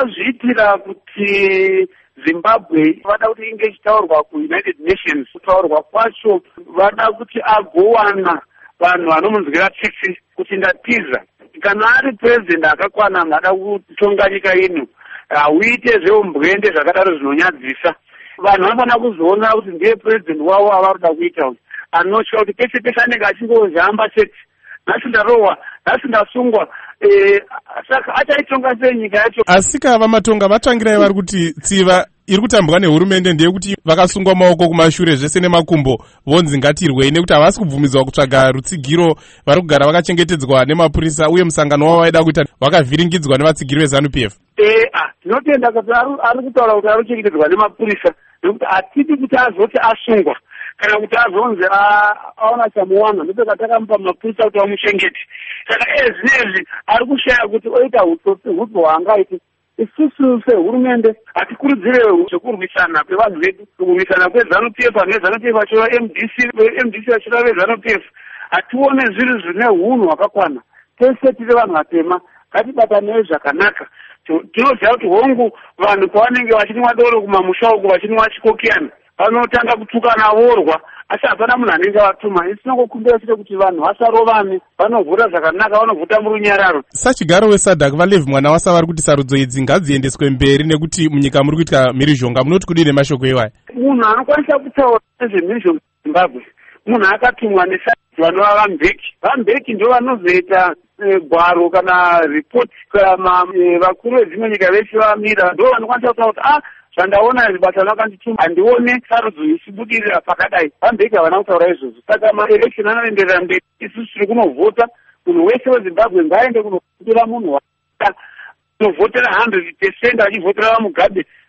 vakazviitira kuti Zimbabwe vada kuti inge ichitaurwa kuUnited Nations. Kutaurwa kwacho vada kuti agowana vanhu vanomunzwira tsitsi kuti ndatiza kana ari president akakwana ngada kutonga nyika ino uite zveumbwende zvakadaro zvinonyadzisa. Vanhu vanofana kuzoona kuti ndiye president wavo avaruda kuita uyu anotya kuti pese pese anenge achingozhamba chete nhasi ndarohwa nhasi ndasungwa saka achaitonga sei nyika yacho. Asika vamatonga vatangirai vari kuti tsiva iri kutambwa nehurumende ndeyekuti vakasungwa maoko kumashure zvese nemakumbo vonzi ngatirwei nekuti havasi kubvumidzwa kutsvaga rutsigiro vari kugara vakachengetedzwa nemapurisa uye musangano wavo vaida kuita vakavhiringidzwa nevatsigiri veZANU-PF. Tinotenda kuti ari kutaura kuti ari kuchengetedzwa nemapurisa nekuti hatidi kuti azoti asungwa kana kuti azonzi aona chamuwana ndopeka takamupa mapurisa kuti vamuchengete. Saka zvinezvi ari kushaya kuti oita hutsotsi hupi hwaangaiti. Isusu sehurumende hatikurudzire zvekurwisana kwevanhu vedu, kurwisana kweZANU-PF neZANU-PF achova MDC vachova veZANU-PF. Hatione zviri zvine hunhu hwakakwana. Tese tiri vanhu vatema, ngatibatanei zvakanaka. Tinoziva kuti hongu vanhu pavanenge vachinwa doro kumamusha uko vachinwa chikokiyana vanotanga kutukana vorwa, asi hapana munhu anenge vatuma. Isinongokumbira chete kuti vanhu vasarovane, vanovhura zvakanaka, vanovhuta murunyararo. Sachigaro weSADC vaLevhi mwana wasa vari kuti sarudzo idzi ngadziendeswe mberi nekuti munyika muri kuitika mhirizhonga. Munoti kudii nemashoko iwayo? Munhu anokwanisa kutaura nezvemhirizhonga muZimbabwe munhu akatumwa neSADC vanova vaMbeki. VaMbeki ndo vanozoita gwaro kana ripoti kana vakuru vedzimwe nyika veshe vamira ndo vanokwanisa kutaura kuti zvandaona basa rakandituma handione sarudzo ichibudirira pakadai. VaMbeki havana kutaura izvozvo. Saka maelection anoenderera mberi. Isusu tiri kunovhota. Munhu wese weZimbabwe ngaaende kunovhotera munhu kunovhotera 100% achivhotera vaMugabe